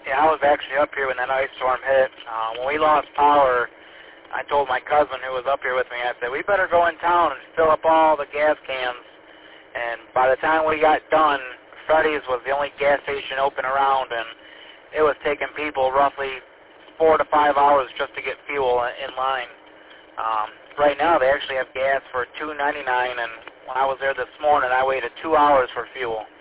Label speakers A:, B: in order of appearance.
A: Yeah, I was actually up here when that ice storm hit. When we lost power, I told my cousin who was up here with me, I said, we better go in town and fill up all the gas cans. And by the time we got done, Freddy's was the only gas station open around, and it was taking people roughly 4 to 5 hours just to get fuel in line. Right now, they actually have gas for $2.99, and when I was there this morning, I waited 2 hours for fuel.